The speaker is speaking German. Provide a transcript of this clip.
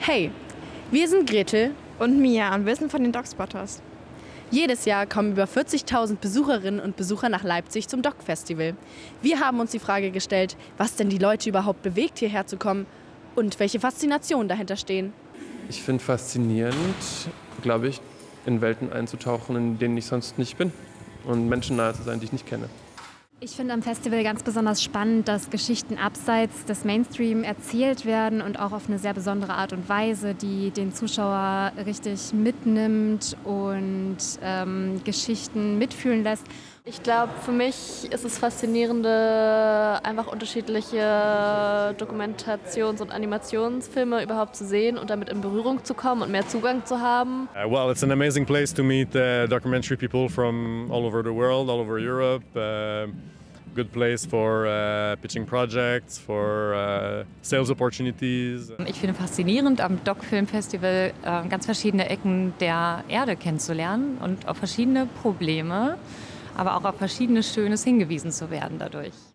Hey, wir sind Gretel. Und Mia und wir sind von den Dogspotters. Jedes Jahr kommen über 40.000 Besucherinnen und Besucher nach Leipzig zum Dog-Festival. Wir haben uns die Frage gestellt, was denn die Leute überhaupt bewegt, hierher zu kommen und welche Faszinationen dahinter stehen. Ich finde faszinierend, glaube ich, in Welten einzutauchen, in denen ich sonst nicht bin und Menschen nahe zu sein, die ich nicht kenne. Ich finde am Festival ganz besonders spannend, dass Geschichten abseits des Mainstream erzählt werden und auch auf eine sehr besondere Art und Weise, die den Zuschauer richtig mitnimmt und Geschichten mitfühlen lässt. Ich glaube, für mich ist es faszinierende, einfach unterschiedliche Dokumentations- und Animationsfilme überhaupt zu sehen und damit in Berührung zu kommen und mehr Zugang zu haben. Well, it's an amazing place to meet documentary people from all over the world, all over Europe. Good place for pitching projects, for sales opportunities. Ich finde faszinierend, am Doc-Film-Festival ganz verschiedene Ecken der Erde kennenzulernen und auf verschiedene Probleme, aber auch auf verschiedenes Schönes hingewiesen zu werden dadurch.